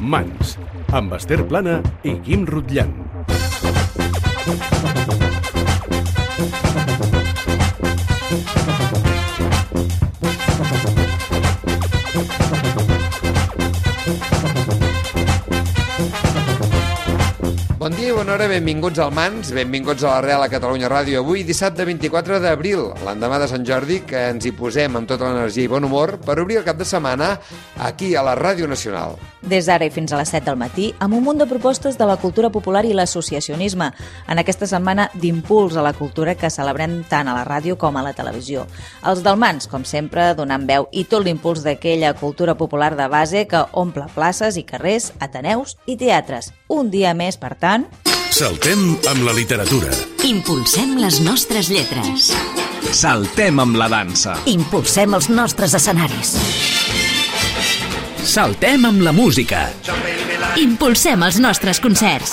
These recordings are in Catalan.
Mans, amb Esther Plana i Guim Rutllant. Bon dia i bona hora, benvinguts al Mans, benvinguts a l'Arrel a Catalunya Ràdio. Avui, dissabte 24 d'abril, l'endemà de Sant Jordi, que ens hi posem amb tota l'energia i bon humor per obrir el cap de setmana aquí a la Ràdio Nacional. Des d'ara i fins a les 7 del matí, amb un munt de propostes de la cultura popular i l'associacionisme, en aquesta setmana d'impuls a la cultura que celebrem tant a la ràdio com a la televisió. Els del Mans, com sempre, donant veu i tot l'impuls d'aquella cultura popular de base que omple places i carrers, ateneus i teatres. Un dia més, per tant... Saltem amb la literatura. Impulsem les nostres lletres. Saltem amb la dansa. Impulsem els nostres escenaris. Saltem amb la música. Impulsem els nostres concerts.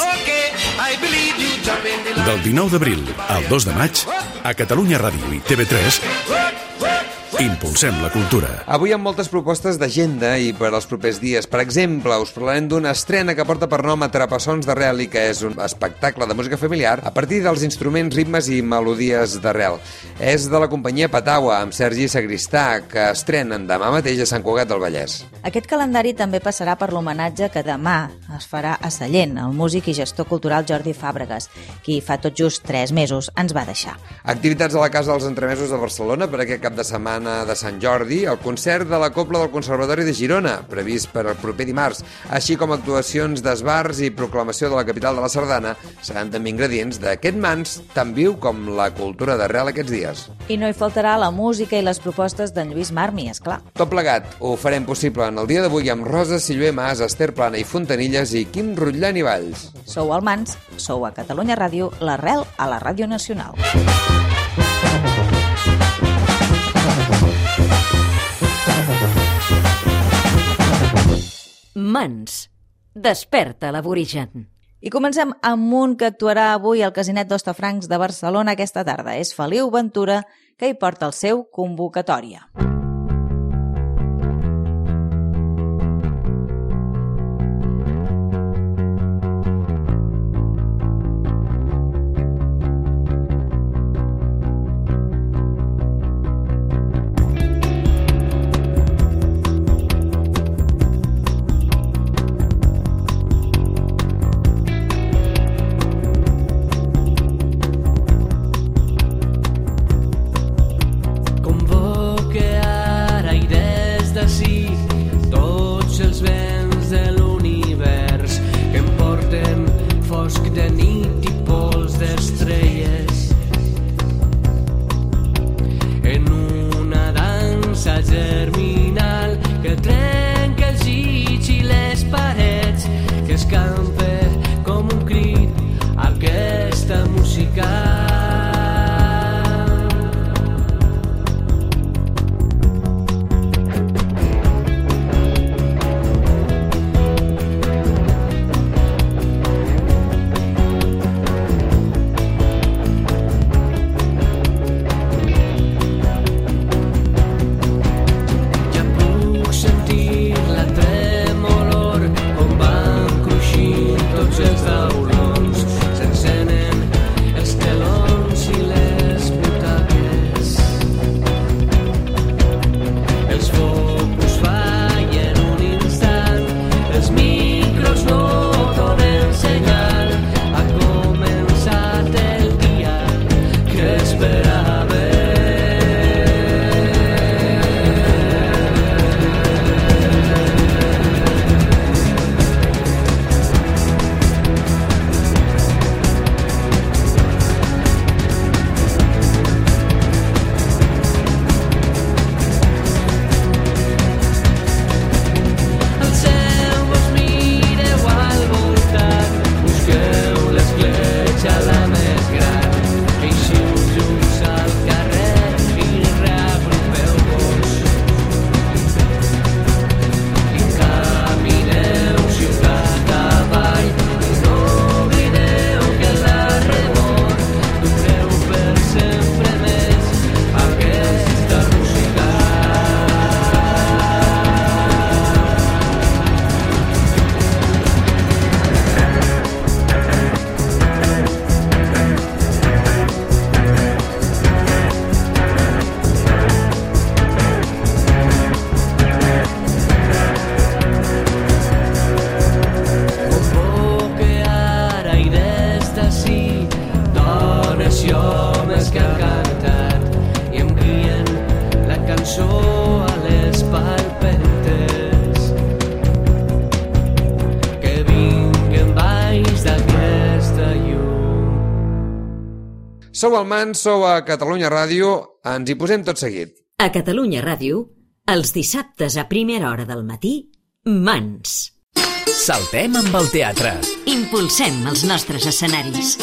Del 19 d'abril al 2 de maig, a Catalunya Ràdio i TV3, impulsem la cultura. Avui amb moltes propostes d'agenda i per als propers dies. Per exemple, us parlarem d'una estrena que porta per nom Atrapassons d'Arrel i que és un espectacle de música familiar a partir dels instruments, ritmes i melodies d'arrel. És de la companyia Pataua, amb Sergi Sagristà, que estrenen demà mateix a Sant Cugat del Vallès. Aquest calendari també passarà per l'homenatge que demà es farà a Sallent, el músic i gestor cultural Jordi Fàbregas, qui fa tot just 3 mesos ens va deixar. Activitats a la Casa dels Entremesos de Barcelona per aquest cap de setmana de Sant Jordi, el concert de la Cobla del Conservatori de Girona, previst per el proper dimarts, així com actuacions d'esbars i proclamació de la capital de la Sardana, seran també ingredients d'aquest Mans tan viu com la cultura d'arrel aquests dies. I no hi faltarà la música i les propostes d'en Lluís Marmi, esclar. Tot plegat ho farem possible en el dia d'avui amb Rosa Silvé Mas, Esther Plana i Fontanilles i Guim Rutllant i Valls. Sou al Mans, sou a Catalunya Ràdio, l'Arrel a la Ràdio Nacional. Mans. Desperta l'aborigen. I comencem amb un que actuarà avui al Casinet d'Hostafrancs de Barcelona aquesta tarda. És Feliu Ventura, que hi porta el seu Convocatòria. Convoque a Sou al Mans, sou a Catalunya Ràdio, ens hi posem tot seguit. A Catalunya Ràdio, els dissabtes a primera hora del matí, Mans. Saltem amb el teatre. Impulsem els nostres escenaris.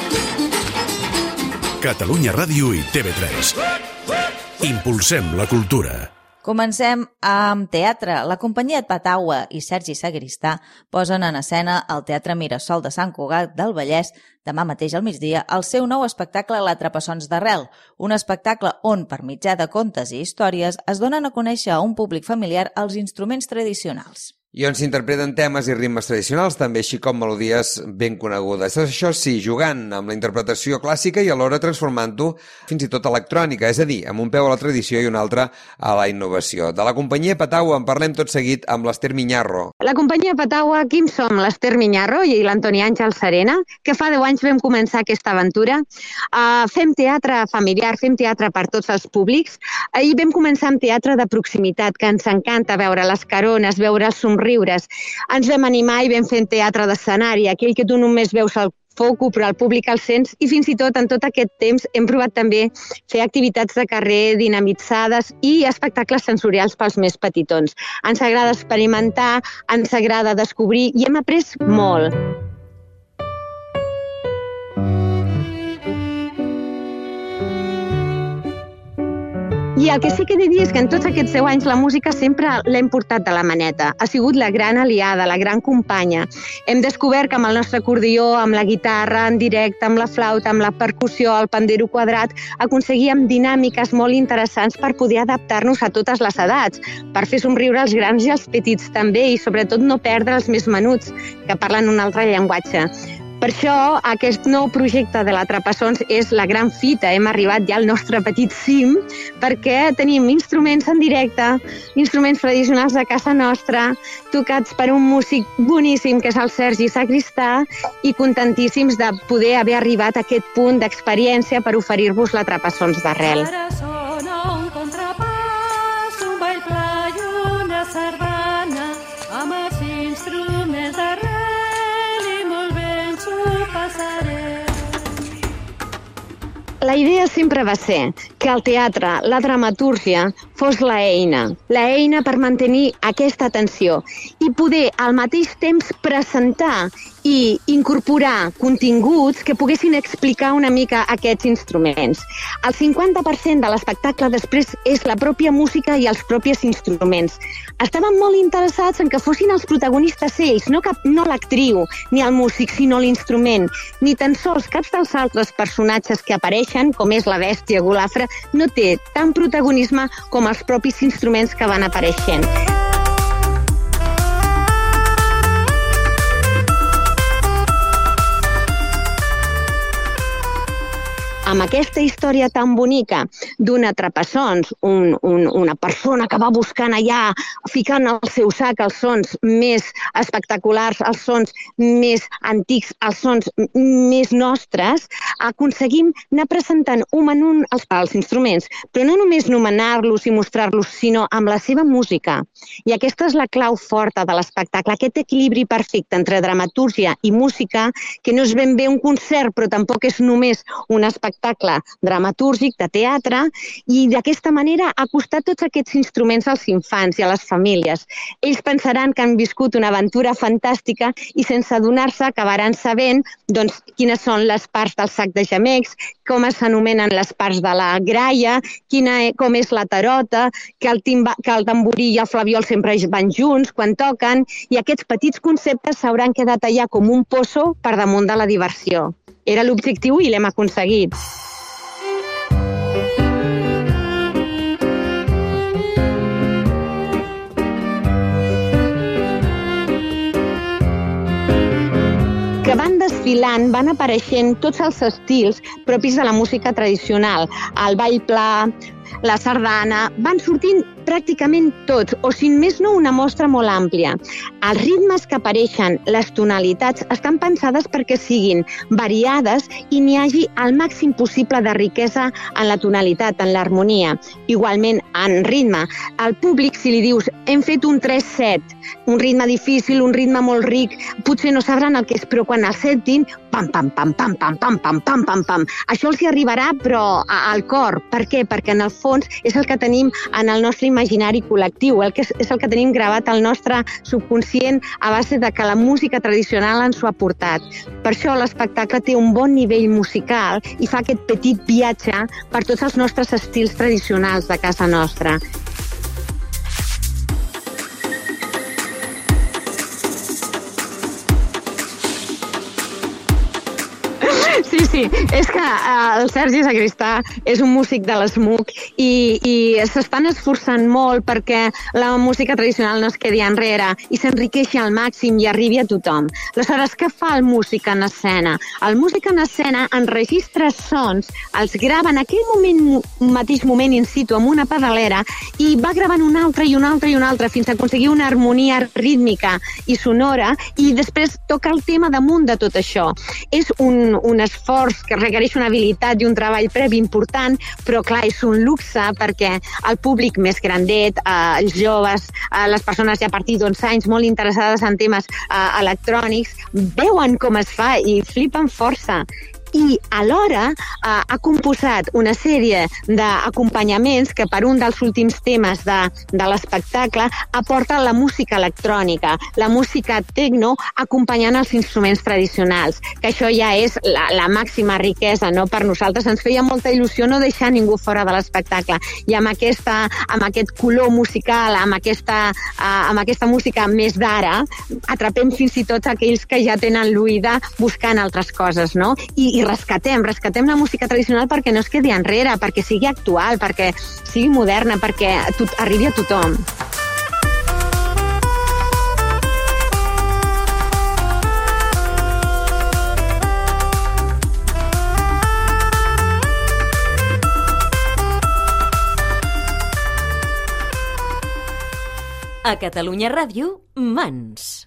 Catalunya Ràdio i TV3. Impulsem la cultura. Comencem amb teatre. La companyia Pataua i Sergi Sagristà posen en escena al Teatre Mirasol de Sant Cugat del Vallès demà mateix al migdia el seu nou espectacle L'Atrapassons d'Arrel, un espectacle on, per mitjà de contes i històries, es donen a conèixer a un públic familiar els instruments tradicionals. I on s'interpreten temes i ritmes tradicionals, també així com melodies ben conegudes. Això sí, jugant amb la interpretació clàssica i alhora transformant-ho fins i tot electrònica, és a dir, amb un peu a la tradició i un altre a la innovació. De la companyia Pataua en parlem tot seguit amb l'Ester Miñarro. La companyia Pataua, qui som? L'Ester Miñarro i l'Antoni Àngel Serena, que fa 10 anys vam començar aquesta aventura. Fem teatre familiar, fem teatre per tots els públics i vam començar amb teatre de proximitat, que ens encanta veure les carones, veure els somriures. Ens vam animar i vam fer teatre d'escenari, aquell que tu només veus el foco, però el públic el sents, i fins i tot en tot aquest temps hem provat també fer activitats de carrer dinamitzades i espectacles sensorials pels més petitons. Ens agrada experimentar, ens agrada descobrir i hem après molt. I el que sí que he de dir és que en tots aquests 10 anys la música sempre l'hem portat de la maneta. Ha sigut la gran aliada, la gran companya. Hem descobert que amb el nostre acordió, amb la guitarra en directe, amb la flauta, amb la percussió, el pandero quadrat, aconseguíem dinàmiques molt interessants per poder adaptar-nos a totes les edats, per fer somriure els grans i els petits també, i sobretot no perdre els més menuts, que parlen un altre llenguatge. Per això, aquest nou projecte de l'Atrapassons és la gran fita. Hem arribat ja al nostre petit cim perquè tenim instruments en directe, instruments tradicionals de casa nostra, tocats per un músic boníssim que és el Sergi Sagristà, i contentíssims de poder haver arribat a aquest punt d'experiència per oferir-vos l'Atrapassons d'Arrel. Ara sona un contrapàs, un ball pla i una sardana amb els instruments d'arrel. La idea sempre va ser que el teatre, la dramatúrgia, fos l'eina per mantenir aquesta atenció i poder al mateix temps presentar i incorporar continguts que poguessin explicar una mica aquests instruments. El 50% de l'espectacle després és la pròpia música i els propis instruments. Estàvem molt interessats en que fossin els protagonistes ells, no l'actriu ni el músic, sinó l'instrument. Ni tan sols cap dels altres personatges que apareixen, com és la bèstia golafre, no té tant protagonisme com els propis instruments que van apareixent. Amb aquesta història tan bonica d'un atrapassons, una persona que va buscant allà, ficant al seu sac els sons més espectaculars, els sons més antics, els sons més nostres, aconseguim anar presentant un en un els instruments, però no només nomenar-los i mostrar-los, sinó amb la seva música. I aquesta és la clau forta de l'espectacle, aquest equilibri perfecte entre dramatúrgia i música, que no és ben bé un concert, però tampoc és només un espectacle dramatúrgic de teatre, i d'aquesta manera acostar tots aquests instruments als infants i a les famílies. Ells pensaran que han viscut una aventura fantàstica i sense adonar-se acabaran sabent quines són les parts del sac de gemecs, com s'anomenen les parts de la graia, com és la tarota, que el tamborí i el flabiol sempre van junts quan toquen, i aquests petits conceptes s'hauran quedat allà com un pozo per damunt de la diversió. Era l'objectiu i l'hem aconseguit. Que van desfilant, van apareixent tots els estils propis de la música tradicional. El ball pla, la sardana, van sortint pràcticament tots, o si més no una mostra molt àmplia. Els ritmes que apareixen, les tonalitats, estan pensades perquè siguin variades i n'hi hagi el màxim possible de riquesa en la tonalitat, en l'harmonia. Igualment, en ritme, al públic, si li dius hem fet un 3-7, un ritme difícil, un ritme molt ric, potser no sabran el que és, però quan el sentin, pam, pam, pam, pam, pam, pam, pam, pam, pam, pam. Això els hi arribarà, però al cor. Per què? Perquè en el fons és el que tenim en el nostre imaginari col·lectiu, és el que tenim gravat al nostre subconscient a base de que la música tradicional ens ho ha portat. Per això l'espectacle té un bon nivell musical i fa aquest petit viatge per tots els nostres estils tradicionals de casa nostra. Sí, és que el Sergi Sagristà és un músic de l'SMUC i s'estan esforçant molt perquè la música tradicional no es quedi enrere i s'enriqueixi al màxim i arribi a tothom. Aleshores, què fa el músic en escena? El músic en escena enregistra sons, els grava en aquell mateix moment in situ amb una pedalera i va gravant un altre i un altre i un altre fins a aconseguir una harmonia rítmica i sonora i després toca el tema damunt de tot això. És un esforç que requereix una habilitat i un treball previ important, però clar, és un luxe perquè el públic més grandet, els joves, les persones ja a partir d'11 anys molt interessades en temes electrònics, veuen com es fa i flipen força. I alhora ha composat una sèrie d'acompanyaments que per un dels últims temes de l'espectacle aporta la música electrònica, la música techno acompanyant els instruments tradicionals, que això ja és la màxima riquesa, no? Per nosaltres ens feia molta il·lusió no deixar ningú fora de l'espectacle i amb aquest color musical, amb aquesta música més d'ara, atrapem fins i tot aquells que ja tenen l'oïda buscant altres coses, no? I rescatem la música tradicional perquè no es quedi enrere, perquè sigui actual, perquè sigui moderna, perquè arribi a tothom. A Catalunya Ràdio, Mans.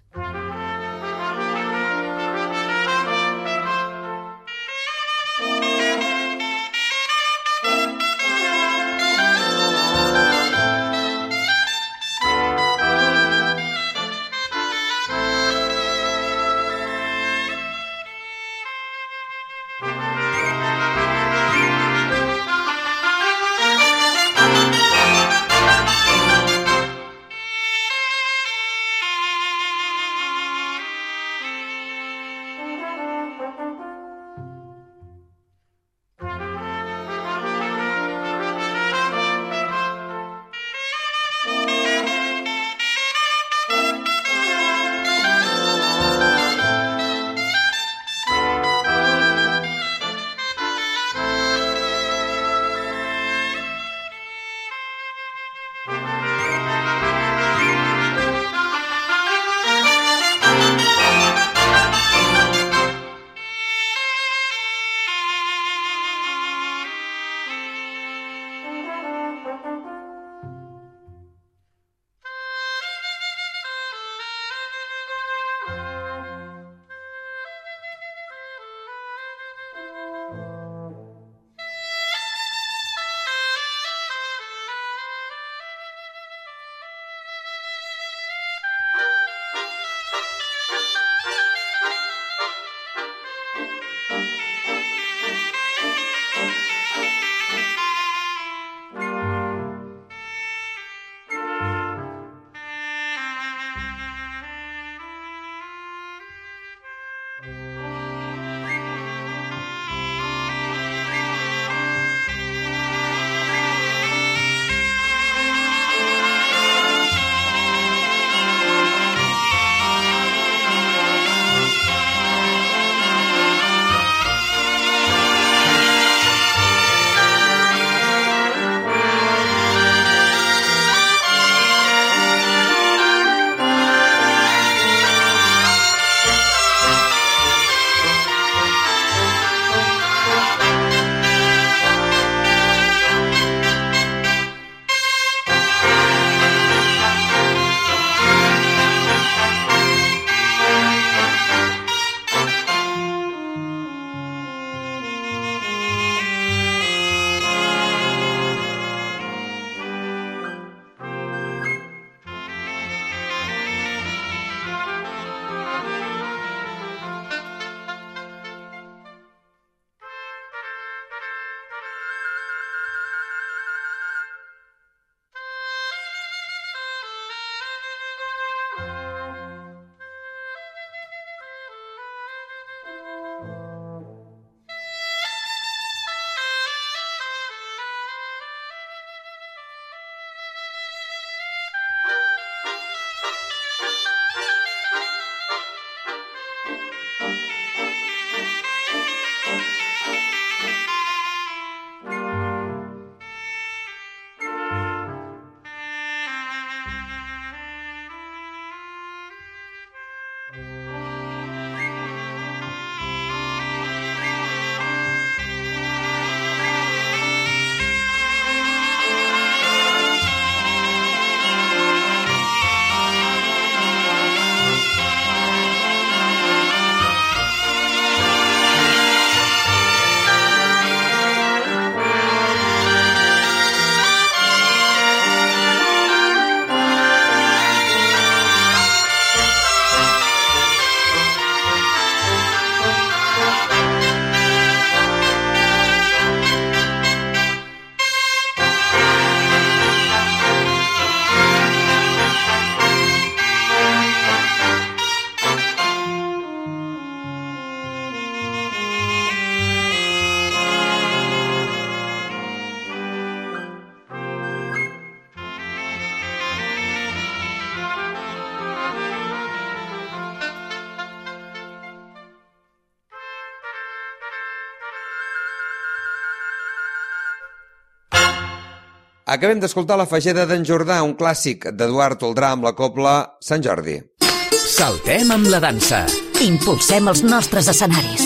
Acabem d'escoltar La Fageda d'en Jordà, un clàssic d'Eduard Toldrà amb la cobla Sant Jordi. Saltem amb la dansa. Impulsem els nostres escenaris.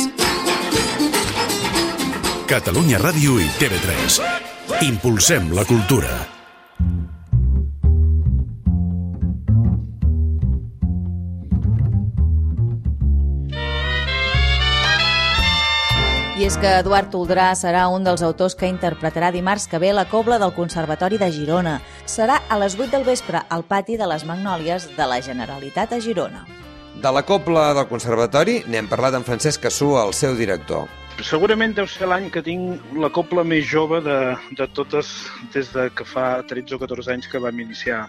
Catalunya Ràdio i TV3. Impulsem la cultura. I és que Eduard Toldrà serà un dels autors que interpretarà dimarts que ve la cobla del Conservatori de Girona. Serà a les 8 del vespre al pati de les Magnòlies de la Generalitat a Girona. De la cobla del Conservatori n'hem parlat amb Francesc Cassú, el seu director. Segurament deu ser l'any que tinc la cobla més jove de totes des de que fa 13 o 14 anys que vam iniciar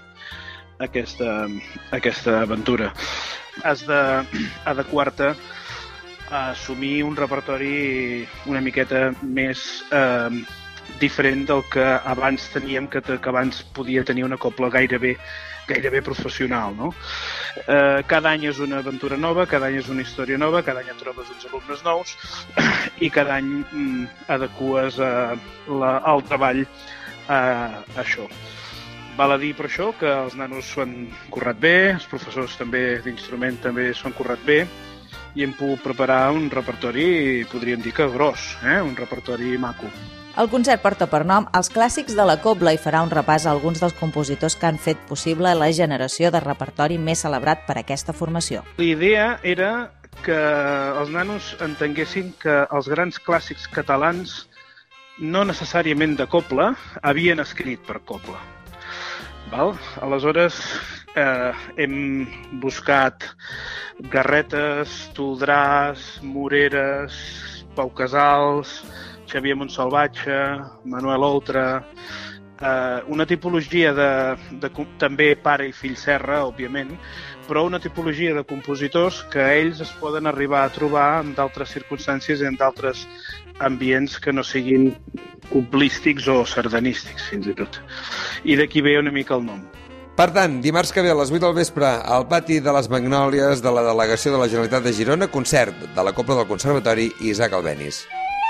aquesta aventura. Has d'adequar-te a assumir un repertori una miqueta més diferent del que abans teníem, que abans podia tenir una cobla gairebé professional, no? Cada any és una aventura nova, cada any és una història nova, cada any et trobes uns alumnes nous i cada any adeques el treball a això. Val a dir per això que els nanos s'ho han currat bé, els professors també d'instrument també s'ho han currat bé, i hem pogut preparar un repertori, podríem dir que gros, un repertori maco. El concert porta per nom Els clàssics de la cobla i farà un repàs a alguns dels compositors que han fet possible la generació de repertori més celebrat per aquesta formació. L'idea era que els nanos entenguessin que els grans clàssics catalans, no necessàriament de cobla, havien escrit per cobla. Val? Aleshores, hem buscat Garretes, Toldràs, Moreres, Pau Casals, Xavier Montsalvatge, Manuel Oltra, una tipologia també pare i fill Serra, òbviament, però una tipologia de compositors que ells es poden arribar a trobar en d'altres circumstàncies i en d'altres ambients que no siguin coblístics o sardanístics, fins i tot. I d'aquí ve una mica el nom. Per tant, dimarts que ve a les 8 del vespre al pati de les Magnòlies de la Delegació de la Generalitat de Girona, concert de la Cobla del Conservatori i Isaac Albéniz.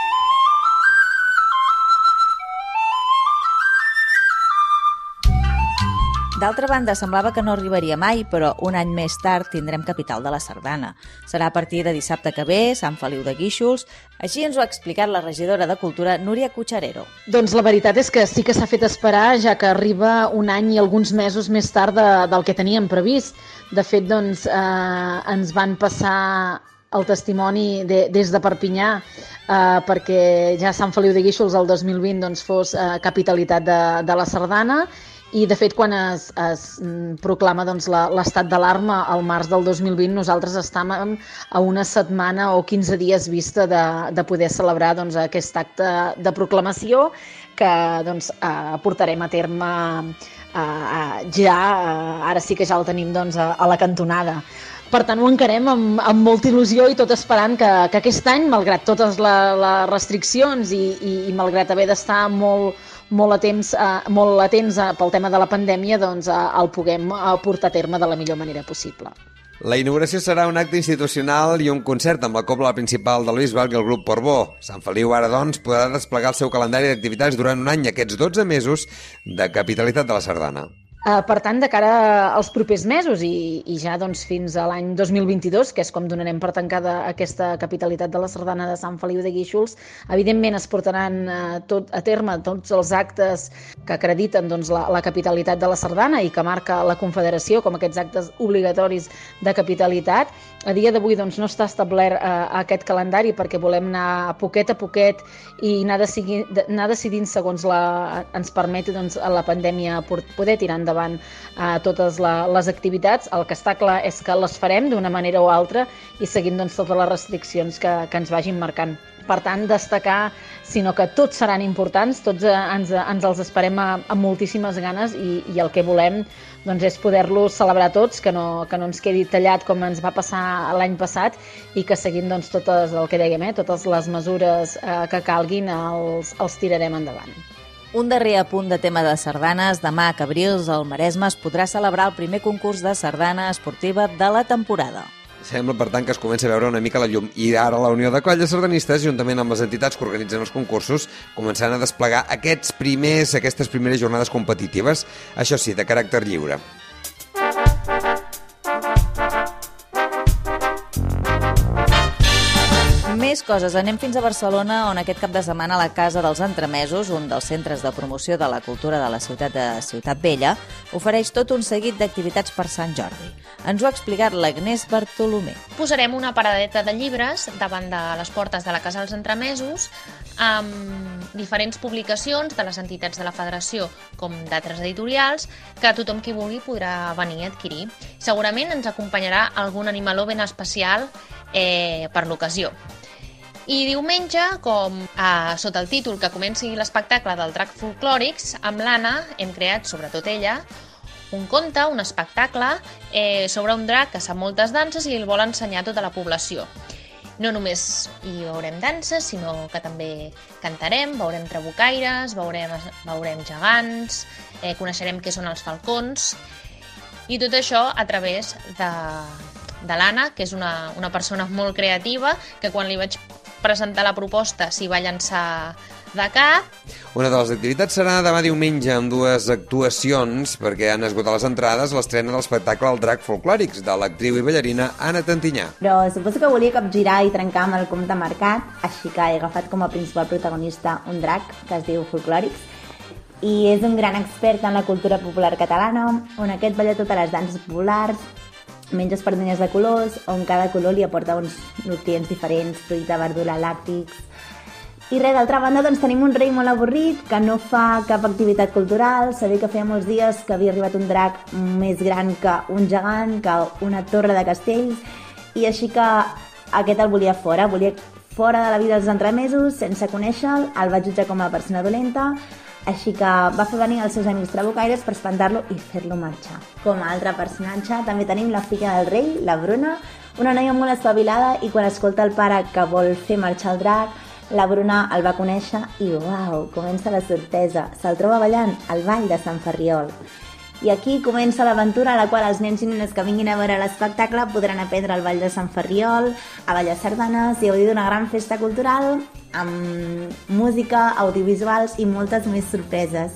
D'altra banda, semblava que no arribaria mai, però un any més tard tindrem Capital de la Sardana. Serà a partir de dissabte que ve, Sant Feliu de Guíxols. Així ens ho ha explicat la regidora de Cultura, Núria Cucharero. Doncs la veritat és que sí que s'ha fet esperar, ja que arriba un any i alguns mesos més tard del que teníem previst. De fet, doncs, ens van passar el testimoni des de Perpinyà perquè ja Sant Feliu de Guíxols el 2020 doncs, fos capitalitat de la Sardana. I, de fet, quan es proclama doncs, l'estat d'alarma al març del 2020, nosaltres estàvem a una setmana o 15 dies vista de poder celebrar doncs, aquest acte de proclamació que doncs, portarem a terme ara sí que ja el tenim doncs, a la cantonada. Per tant, ho encarem amb molta il·lusió i tot esperant que aquest any, malgrat totes les restriccions i malgrat haver d'estar molt atents pel tema de la pandèmia, doncs el puguem portar a terme de la millor manera possible. La inauguració serà un acte institucional i un concert amb la cobla principal del Bisbal i el grup Portbó. Sant Feliu ara, doncs, podrà desplegar el seu calendari d'activitats durant un any, aquests 12 mesos de capitalitat de la Sardana. Per tant, de cara als propers mesos i ja doncs, fins a l'any 2022, que és com donarem per tancada aquesta capitalitat de la Sardana de Sant Feliu de Guíxols, evidentment es portaran a terme tots els actes que acrediten doncs, la capitalitat de la Sardana i que marca la Confederació com aquests actes obligatoris de capitalitat. A dia d'avui doncs, no està establert aquest calendari perquè volem anar poquet a poquet i anar decidint segons ens permeti doncs, la pandèmia poder tirar endavant totes les activitats. El que està clar és que les farem d'una manera o altra i seguint doncs, totes les restriccions que ens vagin marcant. Per tant, destacar, sinó que tots seran importants, tots ens els esperem amb moltíssimes ganes i el que volem doncs, és poder-los celebrar tots, que no ens quedi tallat com ens va passar l'any passat i que seguint doncs, totes el que dèiem, totes les mesures que calguin els tirarem endavant. Un darrer apunt de tema de sardanes. Demà a Cabrils, al Maresme, es podrà celebrar el primer concurs de sardana esportiva de la temporada. Sembla, per tant, que es comença a veure una mica la llum. I ara la Unió de Colles Sardanistes, juntament amb les entitats que organitzen els concursos, començaran a desplegar aquestes primeres jornades competitives, això sí, de caràcter lliure. Més coses. Anem fins a Barcelona, on aquest cap de setmana la Casa dels Entremesos, un dels centres de promoció de la cultura de la ciutat de Ciutat Vella, ofereix tot un seguit d'activitats per Sant Jordi. Ens ho ha explicat l'Agnès Bartolomé. Posarem una paradeta de llibres davant de les portes de la Casa dels Entremesos amb diferents publicacions de les entitats de la Federació com d'altres editorials que tothom qui vulgui podrà venir a adquirir. Segurament ens acompanyarà algun animaló ben especial per l'ocasió. I diumenge, sota el títol que comenci l'espectacle del Drac Folclòrics, amb l'Anna hem creat, sobretot ella, un conte, un espectacle sobre un drac que sap moltes danses i el vol ensenyar a tota la població. No només hi veurem danses, sinó que també cantarem, veurem trabucaires, veurem gegants, coneixerem què són els falcons, i tot això a través de l'Anna, que és una persona molt creativa, que quan li vaig presentar la proposta s'hi va llançar de cap. Una de les activitats serà demà diumenge amb dues actuacions, perquè han esgotat les entrades, l'estrena de l'espectacle El Drac Folclòrics, de l'actriu i ballarina Anna Tantinyà. Però suposo que volia capgirar i trencar amb el compte marcat, així que he agafat com a principal protagonista un drac que es diu Folclòrics, i és un gran expert en la cultura popular catalana, on aquest balla totes les danses populars, menja espardenyes de colors, on cada color li aporta uns nutrients diferents, fruita, verdura, làctics. I res, d'altra banda, doncs tenim un rei molt avorrit que no fa cap activitat cultural. Sabia que feia molts dies que havia arribat un drac més gran que un gegant, que una torre de castells, i així que aquest el volia fora de la vida dels entremesos, sense conèixer-lo, el va jutjar com a persona dolenta, així que va fer venir els seus amics trabucaires per espantar-lo i fer-lo marxar. Com a altre personatge també tenim la filla del rei, la Bruna, una noia molt espavilada, i quan escolta el pare que vol fer marxar el drac, la Bruna el va conèixer i, uau, comença la sorpresa. Se'l troba ballant al ball de Sant Ferriol. I aquí comença l'aventura a la qual els nens i nenes que vinguin a veure l'espectacle podran aprendre el ball de Sant Ferriol, a ballar sardanes i gaudir d'una gran festa cultural amb música, audiovisuals i moltes més sorpreses.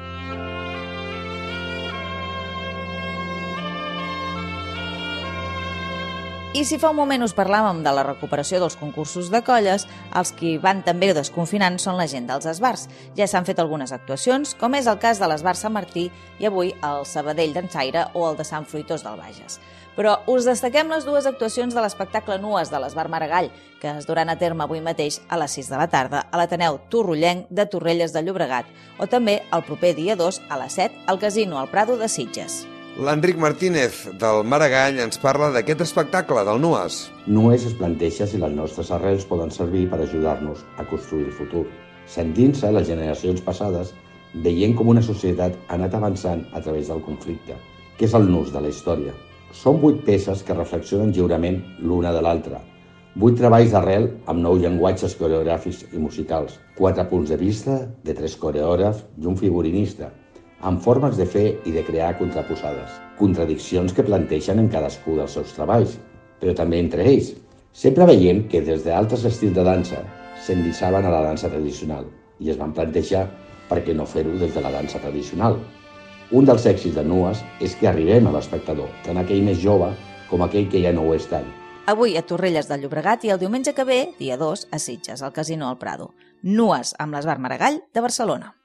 I si fa un moment us parlàvem de la recuperació dels concursos de colles, els qui van també desconfinant són la gent dels esbars. Ja s'han fet algunes actuacions, com és el cas de l'esbar Sant Martí i avui el Sabadell d'Ensaire o el de Sant Fruitós del Bages. Però us destaquem les dues actuacions de l'espectacle Nues de l'esbar Maragall, que es duran a terme avui mateix a les 6 de la tarda a l'Ateneu Torrollenc de Torrelles de Llobregat, o també el proper dia 2 a les 7 al Casino El Prado de Sitges. L'Enric Martínez, del Maragall, ens parla d'aquest espectacle, del Nues. Nues es planteja si les nostres arrels poden servir per ajudar-nos a construir el futur. Sentint-se les generacions passades, veient com una societat ha anat avançant a través del conflicte, que és el nus de la història. Són 8 peces que reflexionen lliurement l'una de l'altra. 8 treballs d'arrel amb 9 llenguatges coreogràfics i musicals, 4 punts de vista de 3 coreògrafs i un figurinista, amb formes de fer i de crear contraposades, contradiccions que planteixen en cadascú dels seus treballs, però també entre ells, sempre veient que des d'altres estils de dansa s'endinsaven a la dansa tradicional i es van plantejar per què no fer-ho des de la dansa tradicional. Un dels èxits de Nues és que arribem a l'espectador, tant aquell més jove com aquell que ja no ho és tant. Avui a Torrelles de Llobregat i el diumenge que ve, dia 2, a Sitges, al Casino El Prado. Nues amb l'esbar Maragall de Barcelona.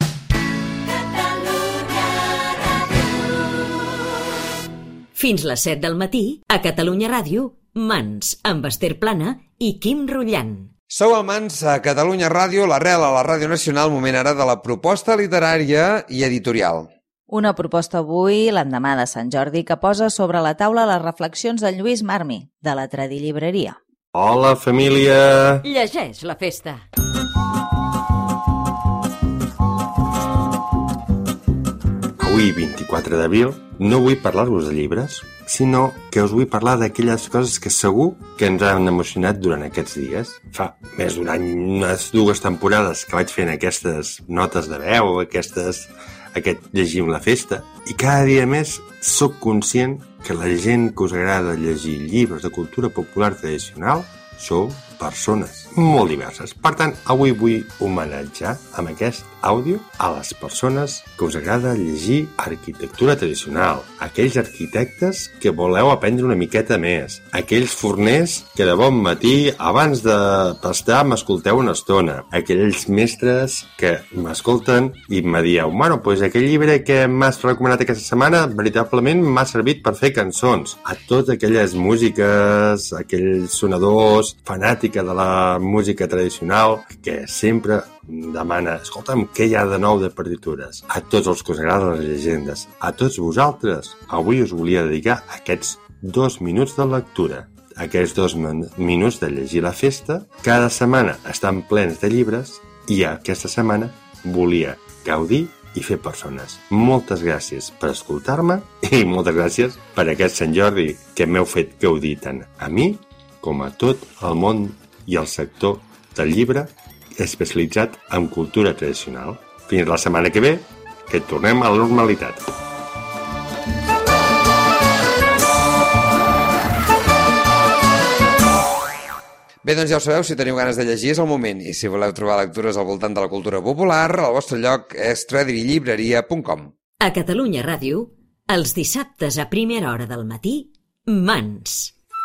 Fins les 7 del matí, a Catalunya Ràdio, Mans, amb Esther Plana i Quim Rullant. Sou al Mans a Catalunya Ràdio, l'arrel a la Ràdio Nacional, moment ara de la proposta literària i editorial. Una proposta avui, l'endemà de Sant Jordi, que posa sobre la taula les reflexions de Lluís Marmi, de la Tradillibreria. Hola, família! Llegeix la festa. Avui, 24 d'abril, no vull parlar-vos de llibres, sinó que us vull parlar d'aquelles coses que segur que ens han emocionat durant aquests dies. Fa més d'un any, unes 2 temporades que vaig fent aquestes notes de veu, aquest llegim la festa, i cada dia més sóc conscient que la gent que us agrada llegir llibres de cultura popular tradicional sou persones molt diverses. Per tant, avui vull homenatjar amb aquest àudio a les persones que us agrada llegir arquitectura tradicional, aquells arquitectes que voleu aprendre una miqueta més, aquells forners que de bon matí, abans de pastar, m'escolteu una estona, aquells mestres que m'escolten i me dieu, bueno, pues aquell llibre que m'has recomanat aquesta setmana veritablement m'ha servit per fer cançons. A totes aquelles músiques, aquells sonadors, fanàtica de la música tradicional que sempre demana, escolta'm, què hi ha de nou de partitures? A tots els que us agraden les llegendes, a tots vosaltres, avui us volia dedicar aquests 2 minuts de lectura, aquests 2 minuts de llegir la festa. Cada setmana estan plens de llibres i aquesta setmana volia gaudir i fer persones. Moltes gràcies per escoltar-me i moltes gràcies per aquest Sant Jordi que m'heu fet gaudir tant a mi com a tot el món i el sector del llibre especialitzat en cultura tradicional. Fins la setmana que ve, que tornem a la normalitat. Bé, doncs ja ho sabeu, si teniu ganes de llegir és el moment, i si voleu trobar lectures al voltant de la cultura popular, el vostre lloc és tradirillibreria.com. A Catalunya Ràdio, els dissabtes a primera hora del matí, Mans.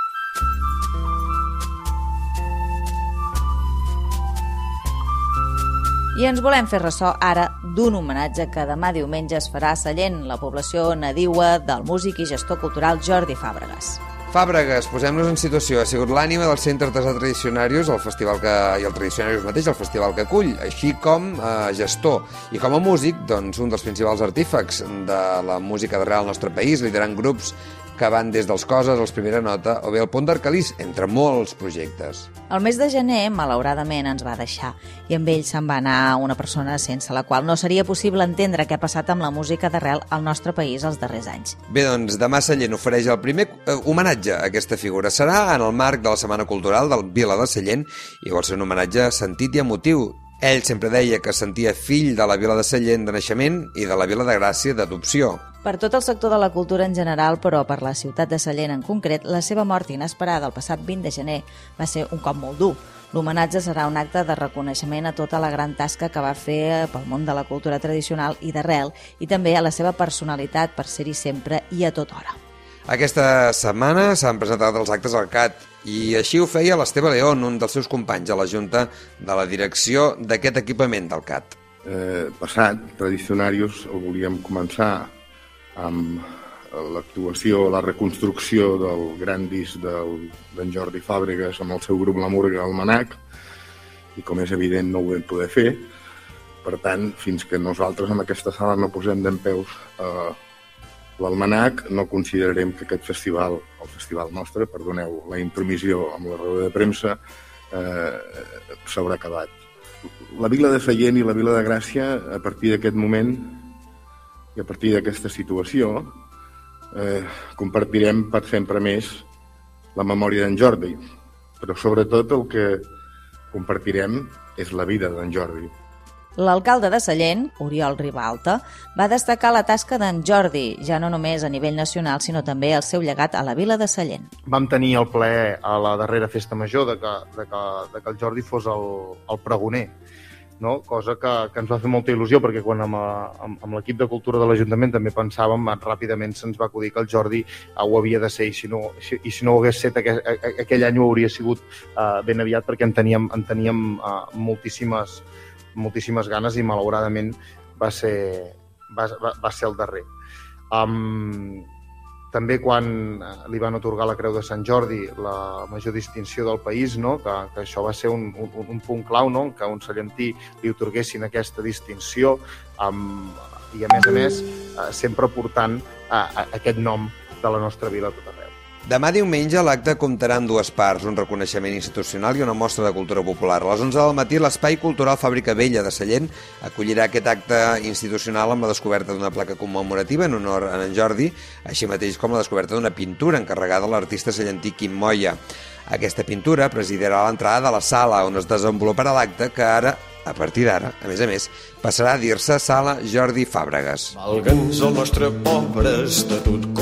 I ens volem fer ressò ara d'un homenatge que demà diumenge es farà a Sallent, la població nadiua del músic i gestor cultural Jordi Fàbregas. Fàbregas, posem-nos en situació, ha sigut l'ànima del Centre Artesà Tradicionarius, el festival i el Tradicionarius mateix, el festival que acull, així com gestor. I com a músic, doncs, un dels principals artífecs de la música d'arrel al nostre país, liderant grups que van des dels Coses, els Primera Nota, o bé el Pont d'Arcalís, entre molts projectes. El mes de gener, malauradament, ens va deixar, i amb ell se'n va anar una persona sense la qual no seria possible entendre què ha passat amb la música d'arrel al nostre país els darrers anys. Bé, doncs, demà Sallent ofereix el primer homenatge a aquesta figura. Serà en el marc de la Setmana Cultural del Vila de Sallent i vol ser un homenatge sentit i emotiu. Ell sempre deia que sentia fill de la Vila de Sallent de naixement i de la Vila de Gràcia d'adopció. Per tot el sector de la cultura en general, però per la ciutat de Sallent en concret, la seva mort inesperada el passat 20 de gener va ser un cop molt dur. L'homenatge serà un acte de reconeixement a tota la gran tasca que va fer pel món de la cultura tradicional i d'arrel, i també a la seva personalitat per ser-hi sempre i a tota hora. Aquesta setmana s'han presentat els actes al CAT i així ho feia l'Esteve León, un dels seus companys a la Junta de la direcció d'aquest equipament del CAT. Passat, Tradicionarius, el volíem començar amb l'actuació, la reconstrucció del gran disc d'en Jordi Fàbregas amb el seu grup La Murga al Manac, i com és evident no ho vam poder fer. Per tant, fins que nosaltres en aquesta sala no posem dempeus l'Almanac, no considerarem que aquest festival, el festival nostre, perdoneu, la intromissió amb la roda de premsa, s'haurà acabat. La Vila de Sallent i la Vila de Gràcia, a partir d'aquest moment i a partir d'aquesta situació, compartirem per sempre més la memòria d'en Jordi, però sobretot el que compartirem és la vida d'en Jordi. L'alcalde de Sallent, Oriol Ribalta, va destacar la tasca d'en Jordi, ja no només a nivell nacional, sinó també el seu llegat a la Vila de Sallent. Vam tenir el plaer a la darrera festa major de que el Jordi fos el pregoner, no? Cosa que ens va fer molta il·lusió, perquè quan amb l'equip de cultura de l'Ajuntament també pensàvem, ràpidament se'ns va acudir que el Jordi ho havia de ser, i si no ho hagués set aquell any ho hauria sigut ben aviat, perquè en teníem moltíssimes ganes i malauradament va ser el darrer. També quan li van atorgar la Creu de Sant Jordi, la major distinció del país, no? que això va ser un punt clau, no? Que a un sallentí li atorguessin aquesta distinció i a més sempre portant aquest nom de la nostra vila a tot arreu. Demà diumenge l'acte comptarà amb dues parts, un reconeixement institucional i una mostra de cultura popular. A les 11 del matí l'Espai Cultural Fàbrica Vella de Sallent acollirà aquest acte institucional amb la descoberta d'una placa commemorativa en honor a en Jordi, així mateix com la descoberta d'una pintura encarregada a l'artista sallentí Quim Moya. Aquesta pintura presidirà l'entrada de la sala on es desenvoluparà l'acte que ara, a partir d'ara, a més, passarà a dir-se Sala Jordi Fàbregas. Valga'ns el nostre pobre estatut cogí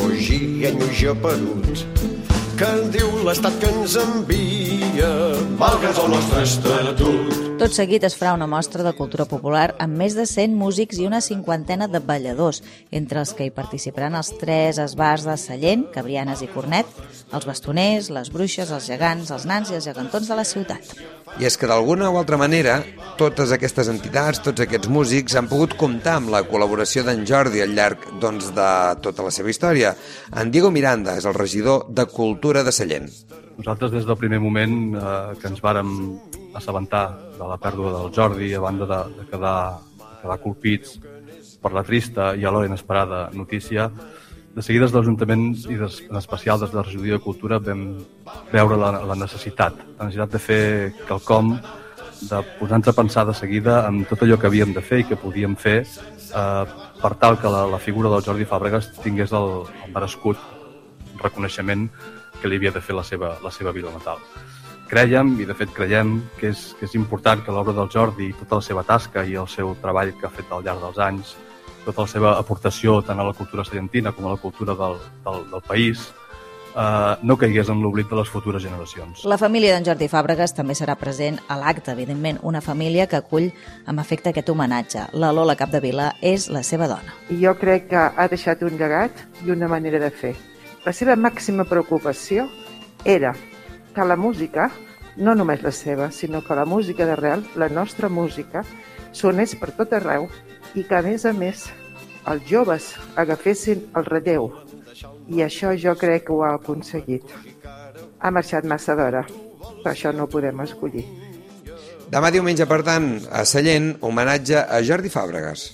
triguenyo geperut, que diu l'estat que ens envia, malgrat el nostre estatut. Tot seguit es farà una mostra de cultura popular amb més de 100 músics i una 50ena de balladors, entre els que hi participaran els 3 esbars de Sallent, Cabrianes i Cornet, els bastoners, les bruixes, els gegants, els nans i els gegantons de la ciutat. I és que d'alguna o altra manera, totes aquestes entitats, tots aquests músics han pogut comptar amb la col·laboració d'en Jordi al llarg de tota la seva història. En Diego Miranda és el regidor de Cultura de Sallent. Nosaltres des del primer moment que ens vàrem assabentar de la pèrdua del Jordi, a banda de quedar colpits per la trista i alhora inesperada notícia, de seguida des de l'Ajuntament i en especial des de la Regidoria de Cultura vam veure la necessitat de fer quelcom, de posar-nos a pensar de seguida en tot allò que havíem de fer i que podíem fer per tal que la figura del Jordi Fàbregas tingués el merescut reconeixement que li havia de fer la seva vila natal. Crèiem, i de fet creiem, que és important que l'obra del Jordi i tota la seva tasca i el seu treball que ha fet al llarg dels anys, tota la seva aportació tant a la cultura sallentina com a la cultura del país, no caigués en l'oblit de les futures generacions. La família d'en Jordi Fàbregas també serà present a l'acte, evidentment, una família que acull amb afecte aquest homenatge. La Lola Capdevila és la seva dona. Jo crec que ha deixat un llegat i una manera de fer. La seva màxima preocupació era que la música, no només la seva, sinó que la música d'arrel, la nostra música, sonés per tot arreu i que, a més, els joves agafessin el relleu. I això jo crec que ho ha aconseguit. Ha marxat massa d'hora, però això no ho podem escollir. Demà diumenge, per tant, a Sallent, homenatge a Jordi Fàbregas.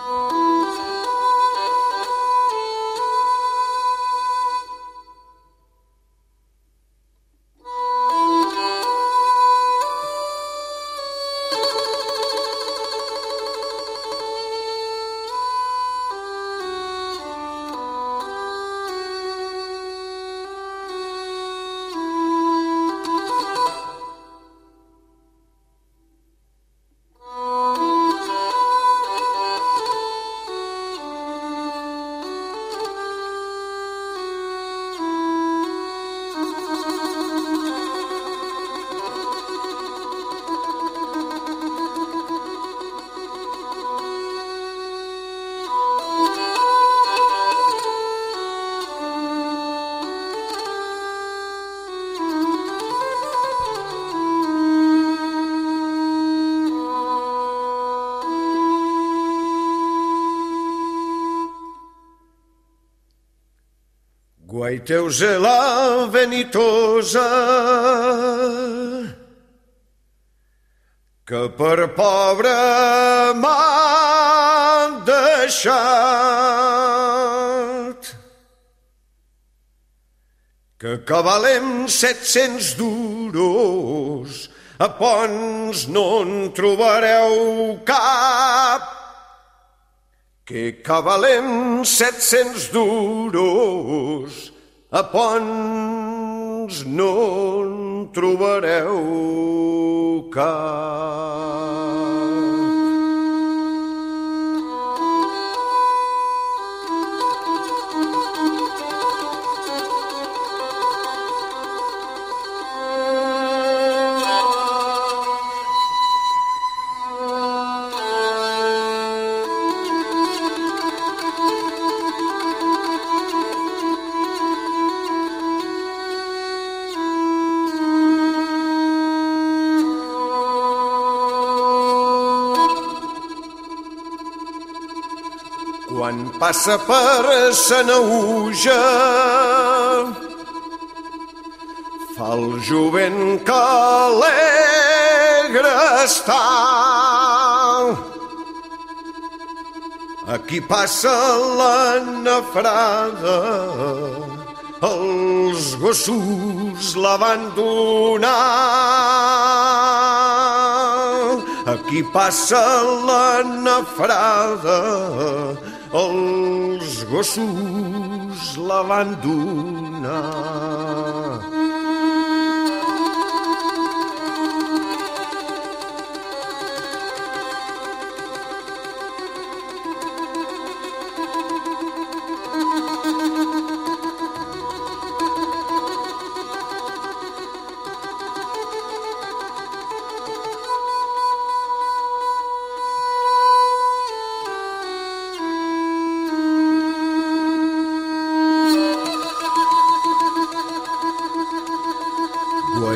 Guaiteus a la venitosa, que per pobre m'han deixat, que cavalem 700 duros, a Pons no en trobareu cap, que cavalem 700 duros, a Pons no en trobareu cap. Quan passa per Sanaüja, fa el jovent que alegre està. Aquí passa la nafrada, els gossos la van donar. Aquí passa la nafrada, els gossos la van donar.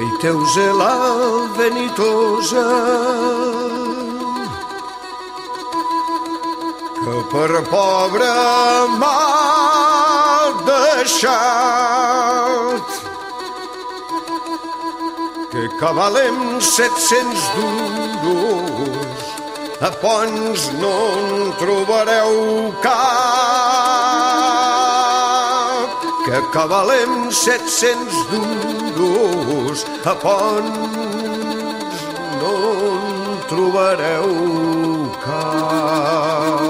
Guaiteus la venitosa, que per pobre m'ha deixat, que cavalem 700 duros, a Ponts no en trobareu cap, que cavalem 700 duros, a Ponts no en trobareu cap.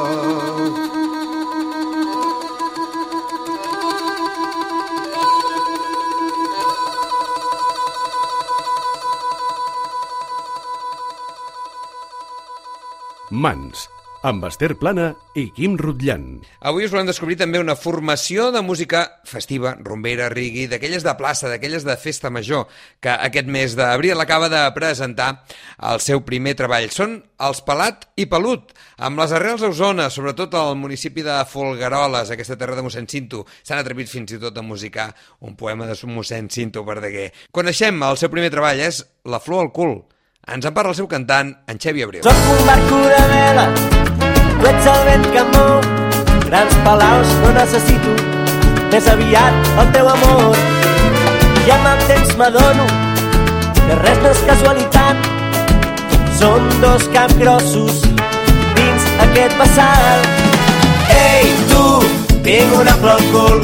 Mans, amb Esther Plana i Quim Rutllant. Avui us volem descobrir també una formació de música festiva, rumbera, reggae, d'aquelles de plaça, d'aquelles de festa major, que aquest mes d'abril acaba de presentar el seu primer treball. Són els Pelat i Pelut, amb les arrels a Osona, sobretot al municipi de Folgueroles, aquesta terra de mossèn Cinto. S'han atrevit fins i tot a musicar un poema de mossèn Cinto Verdaguer. Coneixem el seu primer treball, és La flor al cul. Ens en parla el seu cantant, en Xevi Abril. Soc un barco de vela, tu ets el vent que em mou, grans palaus no necessito, més aviat el teu amor. I amb el temps m'adono que res no és casualitat, som dos capgrossos dins aquest vessal. Ei, tu, tinc una flor al cul,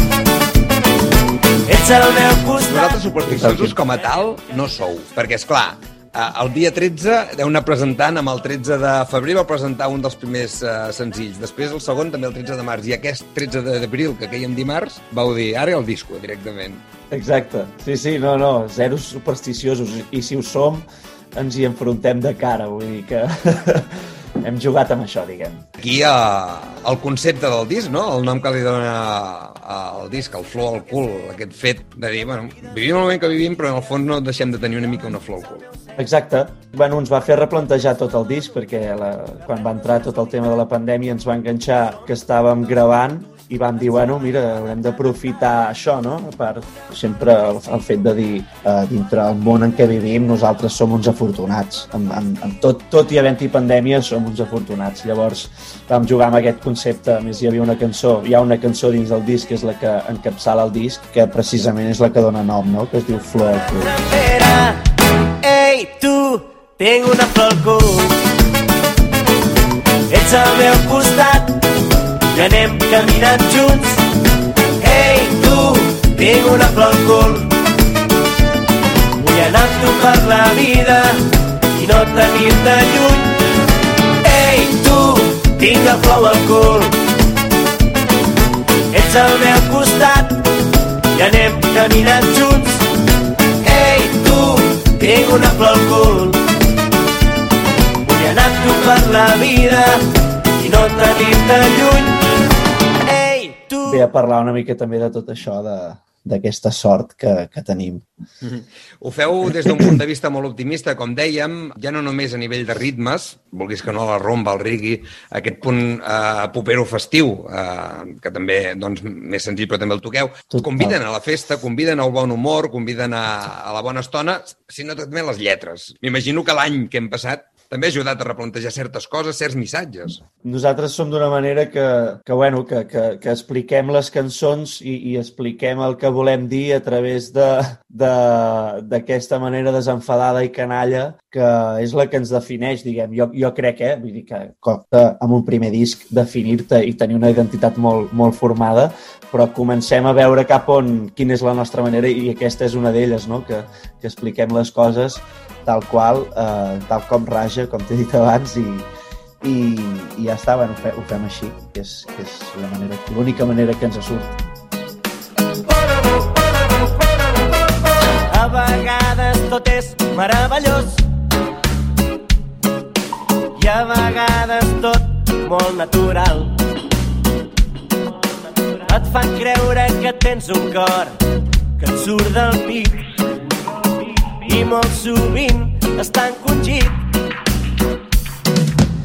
ets el meu costat. Vosaltres supersticiosos com a tal no sou, perquè és clar, el dia 13 deu anar presentant, amb el 13 de febrer va presentar un dels primers senzills, després el segon també el 13 de març, i aquest 13 d'abril, que queia en dimarts, vau dir, ara el disco, directament. Exacte, sí, no, zero supersticiosos, i si ho som, ens hi enfrontem de cara, vull dir que hem jugat amb això, diguem. Aquí el concepte del disc, no? El nom que li dona al disc, el flor al cul, aquest fet de dir, bueno, vivim el moment que vivim, però en el fons no deixem de tenir una mica una flor al cul. Exacte. Bueno, ens va fer replantejar tot el disc, perquè quan va entrar tot el tema de la pandèmia ens va enganxar que estàvem gravant i vam dir, bueno, mira, haurem d'aprofitar això, no? A part, sempre el fet de dir, dintre el món en què vivim, nosaltres som uns afortunats. Tot i havent-hi pandèmia, som uns afortunats. Llavors, vam jugar amb aquest concepte. A més, hi ha una cançó dins del disc, que és la que encapçala el disc, que precisament és la que dona nom, no? Que es diu Flor al cul. Ei, tu, tinc una flor al cul, ets al meu costat, i anem caminant junts. Ei, tu, tinc una flor al cul, vull anar amb tu per la vida i no tenir-te lluny. Ei, tu, tinc la flor al cul, ets al meu costat i anem caminant junts. Ei, tu, tinc una flor al cul, vull anar amb tu per la vida i no tenir-te lluny. Ve a parlar una mica també de tot això, d'aquesta sort que tenim. Ho feu des d'un punt de vista molt optimista, com dèiem, ja no només a nivell de ritmes, vulguis que no, la rumba, el reggae, aquest punt popero festiu, que també, doncs, més senzill, però també el toqueu, conviden a la festa, conviden al bon humor, conviden a la bona estona, sinó també les lletres. M'imagino que l'any que hem passat també ha ajudat a replantejar certes coses, certs missatges. Nosaltres som d'una manera que expliquem les cançons i expliquem el que volem dir a través d'aquesta manera desenfadada i canalla, que és la que ens defineix, diguem. Jo crec, vull dir que costa amb un primer disc definir-te i tenir una identitat molt, molt formada, però comencem a veure cap on, quina és la nostra manera, i aquesta és una d'elles, no? Que expliquem les coses tal com raja, com t'he dit abans, i ja està, bueno, ho fem així, que és l'única manera que ens surt. A vegades tot és meravellós i a vegades tot molt natural. Et fan creure que tens un cor que et surt del pit i molt sovint està encongit.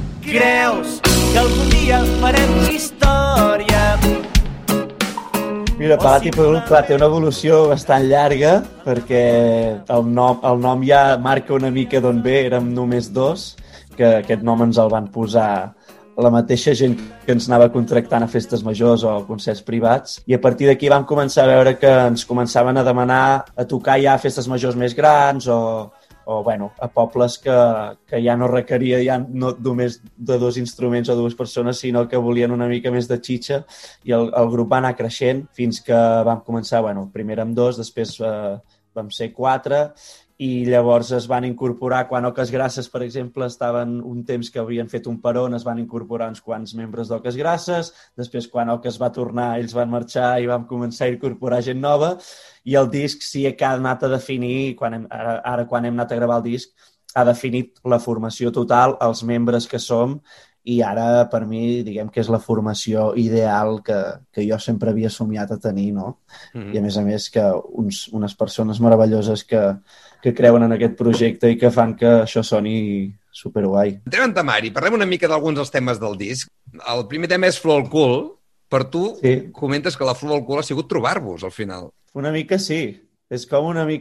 Creus que algun dia farem història Mira, Palat i Pelut, clar, té una evolució bastant llarga, perquè el nom ja marca una mica d'on ve, érem només dos, que aquest nom ens el van posar la mateixa gent que ens anava contractant a festes majors o a concerts privats, i a partir d'aquí vam començar a veure que ens començaven a demanar a tocar ja a festes majors més grans o bueno, a pobles que ja no requeria ja no només de 2 instruments o 2 persones, sinó que volien una mica més de xitxa, i el grup va anar creixent fins que vam començar, bueno, primer amb 2, després vam ser 4, i llavors es van incorporar, quan Oques Grasses, per exemple, estaven un temps que havien fet un peron, es van incorporar uns quants membres d'Oques Grasses, després quan Oques va tornar, ells van marxar i vam començar a incorporar gent nova, i el disc sí que ha anat a definir, quan hem anat a gravar el disc, ha definit la formació total, els membres que som, i ara, per mi, diguem que és la formació ideal que jo sempre havia somiat a tenir, no? I, a més, que unes persones meravelloses que creuen en aquest projecte i que fan que això soni superguai. Entrem en temari, parlem una mica d'alguns dels temes del disc. El primer tema és Flor al cul. Per tu, comentes que la flor al cul ha sigut trobar-vos, al final. Una mica sí. És com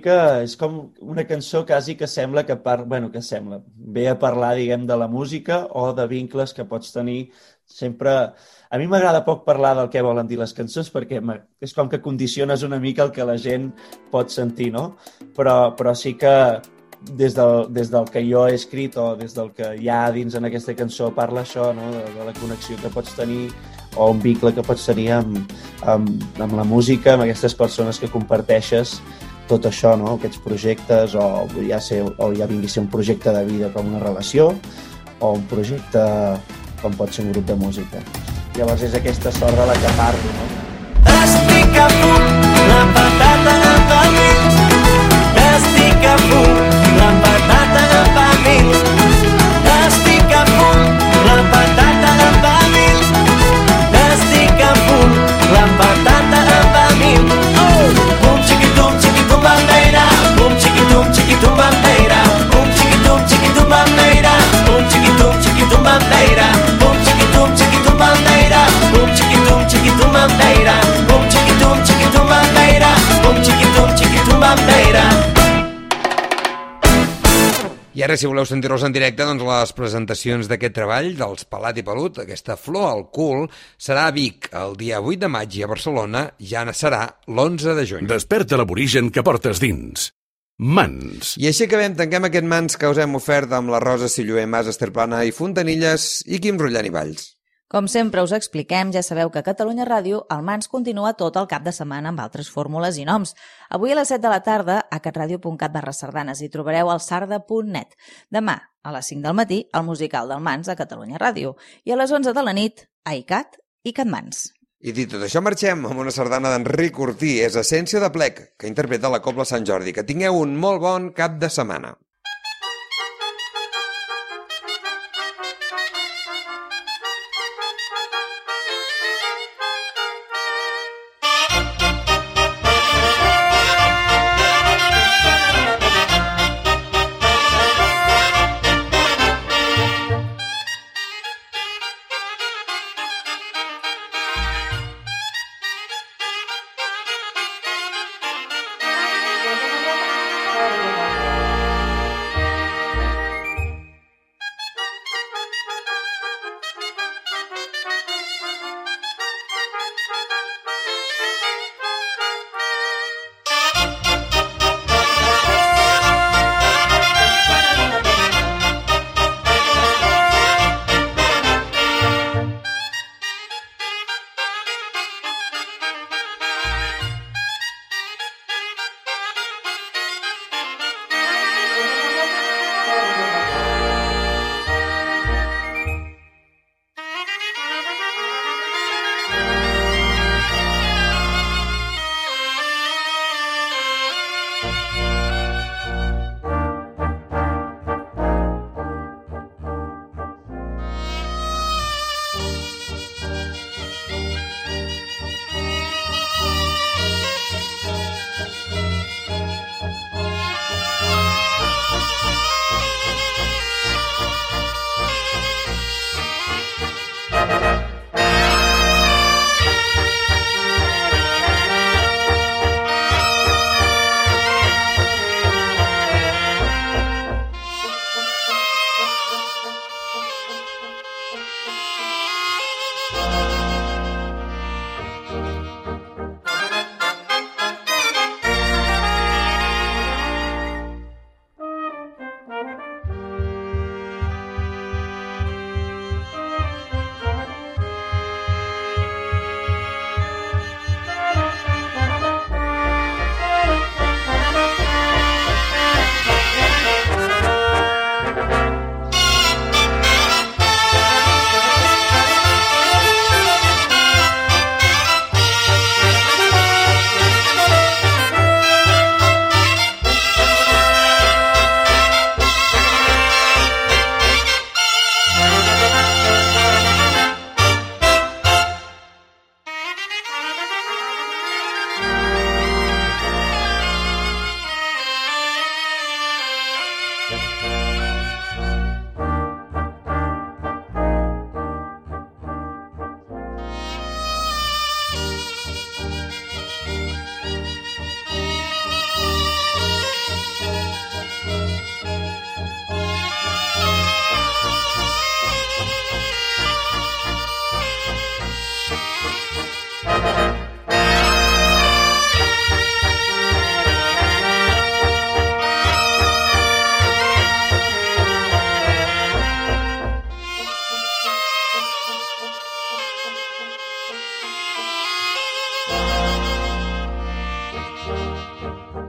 una cançó quasi que sembla que ve a parlar, diguem, de la música o de vincles que pots tenir sempre. A mi m'agrada poc parlar del que volen dir les cançons perquè és com que condiciones una mica el que la gent pot sentir, no? Però sí que des del que jo he escrit o des del que hi ha dins en aquesta cançó parla això, no? De la connexió que pots tenir o un vincle que pots tenir amb la música, amb aquestes persones que comparteixes tot això, no? Aquests projectes, o ja vingui a ser un projecte de vida com una relació, o un projecte com pot ser un grup de música. Llavors és aquesta sorra la que parlo, no? Estic a punt, la patata en pamil. Estic a punt, la patata en pamil. Estic a punt, la patata en pamil. Estic a punt, la patata en pamil. Bum chiquitum bandeira, bum chiquitum bandeira, bum chiquitum bandeira, bum chiquitum bandeira, bum chiquitum bandeira, bum chiquitum bandeira, bum chiquitum bandeira, bum chiquitum bandeira. I ara, si voleu sentir-los en directe, doncs les presentacions d'aquest treball, dels Palat i Pelut, aquesta flor al cul, serà a Vic el dia 8 de maig i a Barcelona ja serà l'11 de juny. Desperta l'aborigen que portes dins. Mans. I així acabem, tanquem aquest Mans que us hem ofert amb la Rosa Silloé, Mas Esterplana i Fontanilles i Quim Rullant i Valls. Com sempre us expliquem, ja sabeu que a Catalunya Ràdio el Mans continua tot el cap de setmana amb altres fórmules i noms. Avui a les 7 de la tarda a catradio.cat/sardanes hi trobareu el sarda.net. Demà a les 5 del matí el musical del Mans a Catalunya Ràdio i a les 11 de la nit a ICAT i Catmans. I dit tot això, marxem amb una sardana d'Enric Ortí, és Essència de Plec, que interpreta la Cobla Sant Jordi. Que tingueu un molt bon cap de setmana. Adéu.